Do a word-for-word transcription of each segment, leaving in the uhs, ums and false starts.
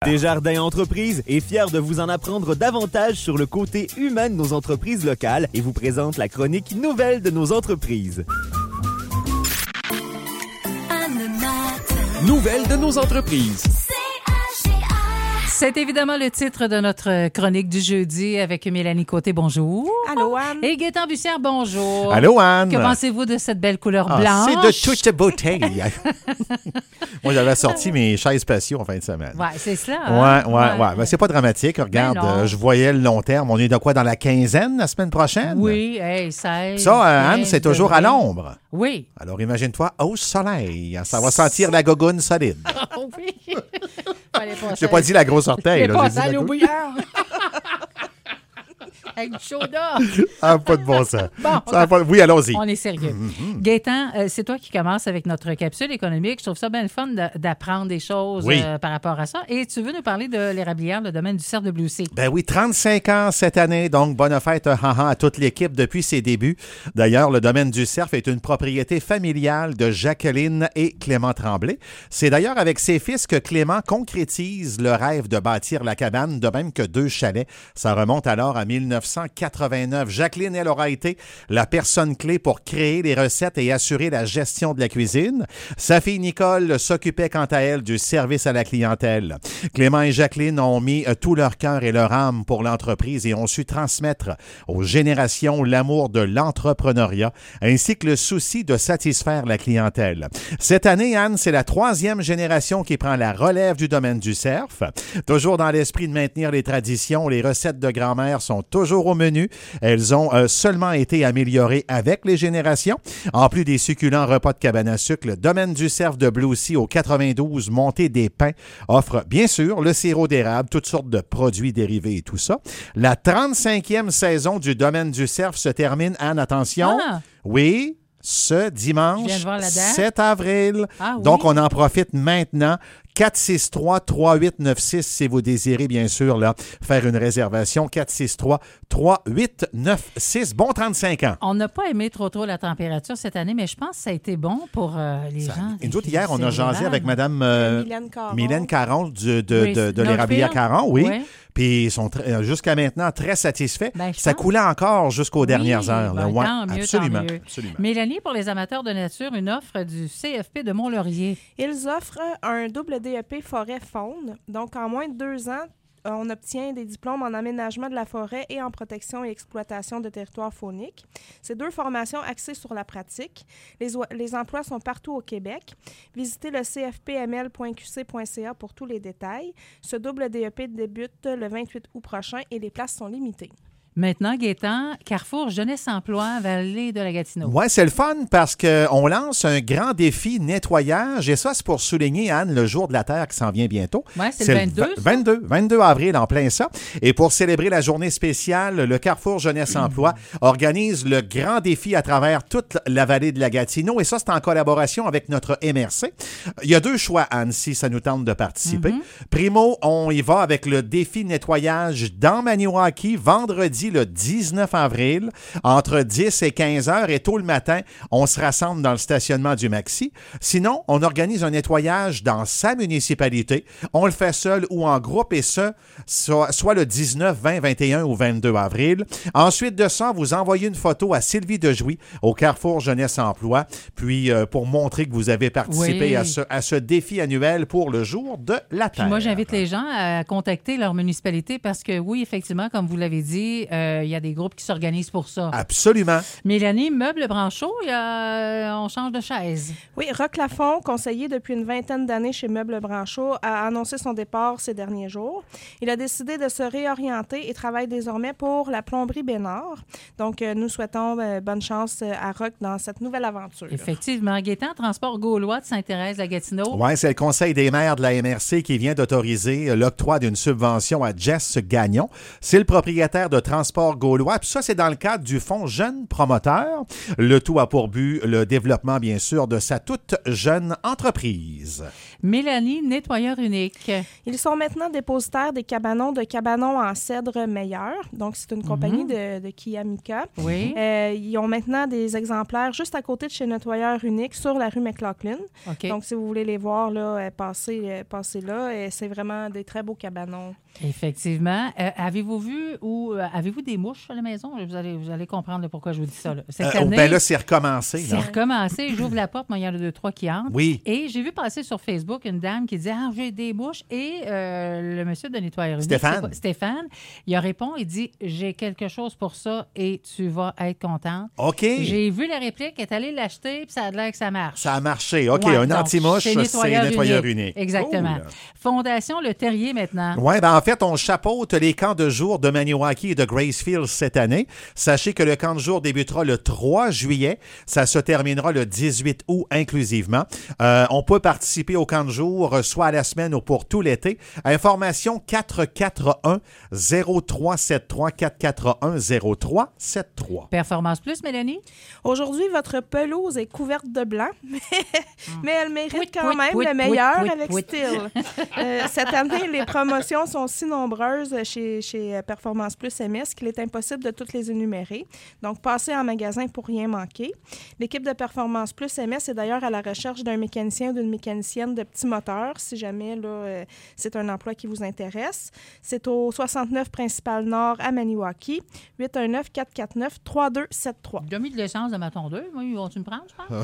Desjardins Entreprises est fier de vous en apprendre davantage sur le côté humain de nos entreprises locales et vous présente la chronique Nouvelles de nos entreprises. Nouvelles de nos entreprises. C'est évidemment le titre de notre chronique du jeudi avec Mélanie Côté. Bonjour. Allô, Anne. Et Gaétan Bussière, bonjour. Allô, Anne. Que pensez-vous de cette belle couleur ah, blanche? C'est de toute beauté. Moi, j'avais sorti mes chaises patio en fin de semaine. Ouais, c'est cela. Ouais, hein? ouais, ouais. ouais. Ben, c'est pas dramatique. Regarde, euh, je voyais le long terme. On est de quoi dans la quinzaine la semaine prochaine? Oui, hey, seize. Ça, euh, Anne, c'est toujours à l'ombre. Oui. Alors, imagine-toi au soleil. Ça va sentir la gogoune solide. Oui. Je n'ai pas dit la grosse orteil. Là, pas ça, l'eau bouillard. Avec du soda. Ah, pas de bon sens. Bon, ça pas... Oui, allons-y. On est sérieux. Mm-hmm. Gaétan, euh, c'est toi qui commences avec notre capsule économique. Je trouve ça bien le fun de, d'apprendre des choses oui. euh, par rapport à ça. Et tu veux nous parler de l'érablière, le domaine du cerf de Bleucy. Ben oui, trente-cinq ans cette année, donc bonne fête haha, à toute l'équipe depuis ses débuts. D'ailleurs, le domaine du cerf est une propriété familiale de Jacqueline et Clément Tremblay. C'est d'ailleurs avec ses fils que Clément concrétise le rêve de bâtir la cabane, de même que deux chalets. Ça remonte alors à dix-neuf cent quatre-vingt-neuf. Jacqueline, elle aura été la personne clé pour créer les recettes et assurer la gestion de la cuisine. Sa fille Nicole s'occupait quant à elle du service à la clientèle. Clément et Jacqueline ont mis tout leur cœur et leur âme pour l'entreprise et ont su transmettre aux générations l'amour de l'entrepreneuriat ainsi que le souci de satisfaire la clientèle. Cette année, Anne, c'est la troisième génération qui prend la relève du domaine du cerf. Toujours dans l'esprit de maintenir les traditions, les recettes de grand-mère sont toujours au menu. Elles ont euh, seulement été améliorées avec les générations. En plus des succulents repas de cabane à sucre, le domaine du cerf de Bleucy au quatre-vingt-douze Montée des Pins offre bien sûr le sirop d'érable, toutes sortes de produits dérivés et tout ça. La trente-cinquième saison du domaine du cerf se termine, Anne, attention. Ah. Oui, ce dimanche sept avril. Ah, oui. Donc, on en profite maintenant. quatre six trois trois huit neuf six si vous désirez, bien sûr, là, faire une réservation. quatre six trois trois huit neuf six. Bon trente-cinq ans. On n'a pas aimé trop trop la température cette année, mais je pense que ça a été bon pour euh, les ça, gens. Et nous autres, hier, on a jasé avec Mme euh, Mylène Caron, Mylène Caron de, de, oui, de, de l'érablière Caron, oui. oui. Puis ils sont tr- jusqu'à maintenant très satisfaits. Ben, ça pense. Coulait encore jusqu'aux oui, dernières heures. Là. Ben, ouais, tant mieux, absolument, tant mieux. absolument. Mélanie, pour les amateurs de nature, une offre du C F P de Mont-Laurier. Ils offrent un double D E P forêt-faune. Donc, en moins de deux ans, on obtient des diplômes en aménagement de la forêt et en protection et exploitation de territoires fauniques. C'est deux formations axées sur la pratique. Les, o- les emplois sont partout au Québec. Visitez le c f p m l point q c point c a pour tous les détails. Ce double D E P débute le vingt-huit août prochain et les places sont limitées. Maintenant, Gaétan, Carrefour Jeunesse Emploi, Vallée de la Gatineau. Oui, c'est le fun parce qu'on lance un grand défi nettoyage et ça, c'est pour souligner, Anne, le jour de la Terre qui s'en vient bientôt. Oui, c'est, c'est le vingt-deux. Le vingt-deux, vingt-deux avril, en plein ça. Et pour célébrer la journée spéciale, le Carrefour Jeunesse Emploi organise le grand défi à travers toute la Vallée de la Gatineau et ça, c'est en collaboration avec notre M R C. Il y a deux choix, Anne, si ça nous tente de participer. Mm-hmm. Primo, on y va avec le défi nettoyage dans Maniwaki, vendredi le dix-neuf avril, entre dix et quinze heures et tôt le matin, on se rassemble dans le stationnement du Maxi. Sinon, on organise un nettoyage dans sa municipalité. On le fait seul ou en groupe et ce, soit, soit le dix-neuf, vingt, vingt et un ou vingt-deux avril. Ensuite de ça, vous envoyez une photo à Sylvie Dejouy au Carrefour Jeunesse Emploi, puis euh, pour montrer que vous avez participé oui. à, ce, à ce défi annuel pour le jour de la Terre. Puis moi, j'invite les gens à contacter leur municipalité parce que oui, effectivement, comme vous l'avez dit, il euh, y a des groupes qui s'organisent pour ça. Absolument. Mélanie, Meubles Branchot, y a, on change de chaise. Oui, Roch Lafont, conseiller depuis une vingtaine d'années chez Meubles Branchot, a annoncé son départ ces derniers jours. Il a décidé de se réorienter et travaille désormais pour la plomberie Bénard. Donc, euh, nous souhaitons euh, bonne chance à Roch dans cette nouvelle aventure. Effectivement. Gaétan, Transport Gaulois de Sainte-Thérèse à Gatineau. Oui, c'est le Conseil des maires de la M R C qui vient d'autoriser l'octroi d'une subvention à Jess Gagnon. C'est le propriétaire de Transport transport gaulois. Puis ça, c'est dans le cadre du Fonds Jeunes Promoteurs. Le tout a pour but le développement, bien sûr, de sa toute jeune entreprise. Mélanie, nettoyeur unique. Ils sont maintenant dépositaires des cabanons de cabanons en cèdre meilleur. Donc, c'est une compagnie mm-hmm. de, de Kiamika. Oui. Euh, ils ont maintenant des exemplaires juste à côté de chez Nettoyeur Unique sur la rue McLaughlin. Okay. Donc, si vous voulez les voir, là, passez, passez là. Et c'est vraiment des très beaux cabanons. Effectivement. Euh, avez-vous vu ou euh, avez-vous des mouches à la maison? Vous allez, vous allez comprendre pourquoi je vous dis ça. Là. Cette euh, année, ben là, c'est recommencé. C'est non? recommencé. J'ouvre la porte, moi, il y en a deux, trois qui entrent. Oui. Et j'ai vu passer sur Facebook une dame qui disait « Ah, j'ai des mouches. » Et euh, le monsieur de nettoyeur unique, Stéphane. Stéphane, il répond, il dit « J'ai quelque chose pour ça et tu vas être contente. » OK. J'ai vu la réplique, elle est allée l'acheter, puis ça a l'air que ça marche. Ça a marché. OK, Ouais, un donc, anti-mouche, c'est nettoyeur, nettoyeur unique. unique. Exactement. Cool. Fondation Le Terrier maintenant. Oui, ben en fait, on chapeaute les camps de jour de Maniwaki et de Gracefield cette année. Sachez que le camp de jour débutera le trois juillet. Ça se terminera le dix-huit août inclusivement. Euh, on peut participer au camp de jour soit à la semaine ou pour tout l'été. Information quatre quatre un zéro trois sept trois, quatre quatre un zéro trois sept trois. Performance Plus, Mélanie? Aujourd'hui, votre pelouse est couverte de blanc, mais, mais elle mérite Pouit, quand pouit, même pouit, le meilleur pouit, avec pouit. style. Euh, cette année, les promotions sont si nombreuses chez, chez Performance Plus M S qu'il est impossible de toutes les énumérer. Donc, passez en magasin pour rien manquer. L'équipe de Performance Plus M S est d'ailleurs à la recherche d'un mécanicien ou d'une mécanicienne de petits moteurs, si jamais là, euh, c'est un emploi qui vous intéresse. C'est au soixante-neuf Principal Nord à Maniwaki, huit un neuf, quatre quatre neuf, trois deux sept trois. J'ai mis de l'essence de ma tondeuse. Moi, ils vont-tu me prendre, je pense?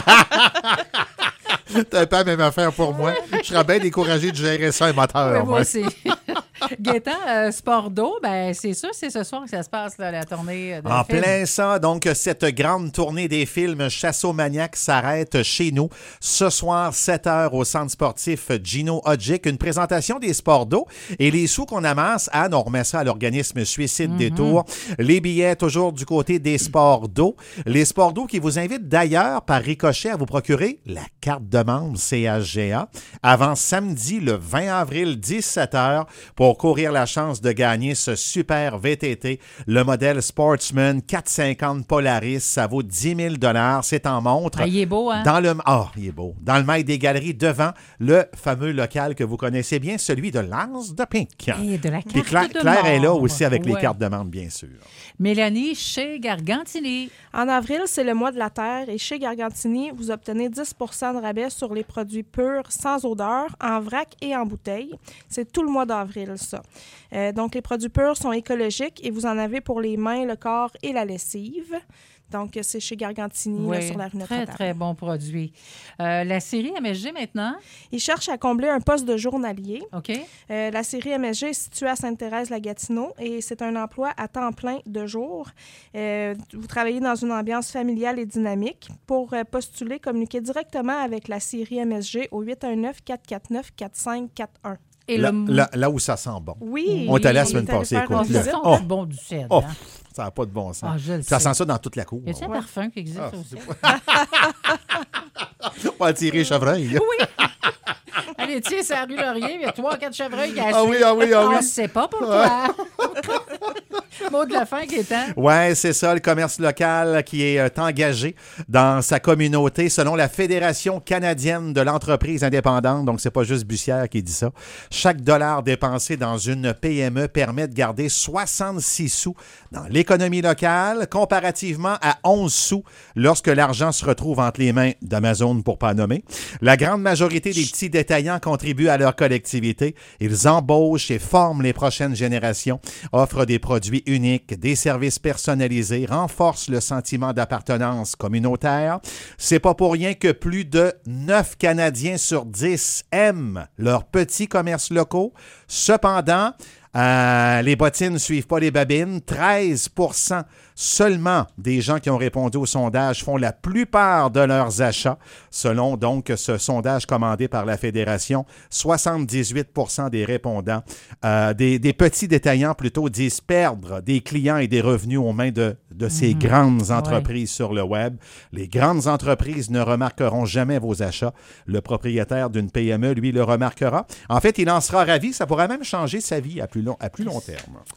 T'as pas la même affaire pour moi. Je serais bien découragé de gérer ça, un moteur. Oui, moi aussi. Gaétan, euh, sport d'eau, ben c'est ça, c'est ce soir que ça se passe, là, la tournée de En film. plein ça, donc cette grande tournée des films Chassomaniac s'arrête chez nous. Ce soir, sept heures au centre sportif Gino Hodgick, une présentation des sports d'eau. Et les sous qu'on amasse, Anne, on remet ça à l'organisme Suicide mm-hmm. Détour. Les billets toujours du côté des sports d'eau. Les sports d'eau qui vous invitent d'ailleurs par ricochet à vous procurer la carte de membre C H G A avant samedi le vingt avril, dix-sept heures, pour courir la chance de gagner ce super V T T, le modèle Sportsman quatre cent cinquante Polaris. Ça vaut dix mille dollars. C'est en montre. Ah, il est beau, hein? Dans le, ah, il est beau. Dans le mail des galeries, devant le fameux local que vous connaissez bien, celui de Lance de Pink. Et de la carte Puis Claire, de Claire est là membre. aussi avec Ouais. les cartes de membre, bien sûr. Mélanie, chez Gargantini. En avril, c'est le mois de la Terre et chez Gargantini, vous obtenez dix pour cent de rabais sur les produits purs sans odeur, en vrac et en bouteille. C'est tout le mois d'avril, ça. Euh, donc, les produits purs sont écologiques et vous en avez pour les mains, le corps et la lessive. Donc, c'est chez Gargantini, Oui, là, sur la rue Notre-Dame. très, très bon produit. Euh, la série M S G maintenant. Ils cherchent à combler un poste de journalier. OK. Euh, la série M S G est située à Sainte-Thérèse-la-Gatineau et c'est un emploi à temps plein de jour. Euh, vous travaillez dans une ambiance familiale et dynamique. Pour euh, postuler, communiquez directement avec la série M S G au huit un neuf, quatre quatre neuf, quatre cinq quatre un. Et Là, le... là, là où ça sent bon. Oui. On est allé la oui, semaine on est allé passée, faire écoute, une là. visite. Oh, Oh. bon du ciel. Oh, hein? ça n'a pas de bon sens. Ah, je le Ça sais. sent ça dans toute la cour. Y a-t-il un Ouais. parfum qui existe Ah, aussi? On va tirer chevreuil. Oui. Allez, tiens, c'est la rue Laurier, il y a trois, quatre chevreuils cachés. Ah oui, ah oui, ah oui. On ne sait pas pourquoi. Mot de la fin, Gaétan. Oui, c'est ça, le commerce local qui est euh, engagé dans sa communauté selon la Fédération canadienne de l'entreprise indépendante. Donc, c'est pas juste Bussière qui dit ça. Chaque dollar dépensé dans une P M E permet de garder soixante-six sous dans l'économie locale, comparativement à onze sous lorsque l'argent se retrouve entre les mains d'Amazon, pour pas nommer. La grande majorité des petits détaillants contribuent à leur collectivité. Ils embauchent et forment les prochaines générations, offrent des produits uniques, des services personnalisés, renforcent le sentiment d'appartenance communautaire. C'est pas pour rien que plus de neuf Canadiens sur dix aiment leurs petits commerces locaux. Cependant, Euh, les bottines ne suivent pas les babines. treize pour cent seulement des gens qui ont répondu au sondage font la plupart de leurs achats, selon donc ce sondage commandé par la Fédération. soixante-dix-huit pour cent des répondants, euh, des, des petits détaillants plutôt, disent perdre des clients et des revenus aux mains de, de ces mmh. grandes entreprises ouais. sur le web. Les grandes entreprises ne remarqueront jamais vos achats. Le propriétaire d'une P M E, lui, le remarquera. En fait, il en sera ravi. Ça pourrait même changer sa vie à plus long, à plus long terme.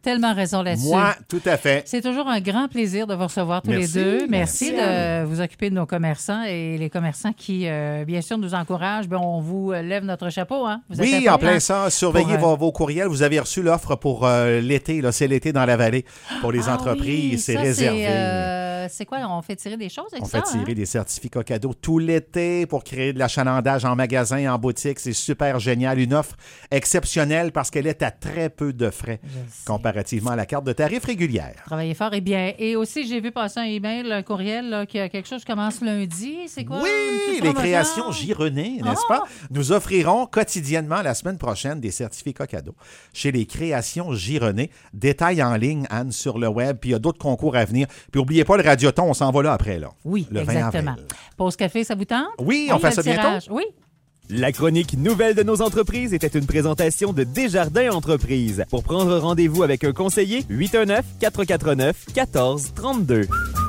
tellement raison là-dessus. Moi, tout à fait. C'est toujours un grand plaisir de vous recevoir tous Merci, les deux. Merci, merci. de vous occuper de nos commerçants et les commerçants qui, euh, bien sûr, nous encouragent. Bien, on vous lève notre chapeau. Hein? Vous êtes Oui, impliqués, en plein hein? ça. Surveillez Pour, euh, vos, vos courriels. Vous avez reçu l'offre pour euh, l'été. Là, c'est l'été dans la vallée pour les Ah entreprises. oui, c'est ça, réservé. C'est, euh, c'est quoi? On fait tirer des choses avec On ça? fait tirer hein? des certificats cadeaux tout l'été pour créer de l'achalandage en magasin, en boutique. C'est super génial. Une offre exceptionnelle parce qu'elle est à très peu de frais comparativement à la carte de tarif régulière. Travaillez fort et bien. Et aussi, j'ai vu passer un email, un courriel, là, qu'il y a quelque chose qui commence lundi. C'est quoi? Oui, Une petite les promotion? créations Gironnet, n'est-ce Ah! pas? Nous offrirons quotidiennement la semaine prochaine des certificats cadeaux chez les créations Gironnet. Détails en ligne, Anne, sur le web. Puis il y a d'autres concours à venir. Puis n'oubliez pas le Radioton, on s'en va là après. Là, Oui, le vingt exactement. avril. Pause café, ça vous tente? Oui, on fait le ça bientôt. tirage. Oui. La chronique Nouvelle de nos entreprises était une présentation de Desjardins Entreprises. Pour prendre rendez-vous avec un conseiller, huit un neuf, quatre quatre neuf, un quatre trois deux.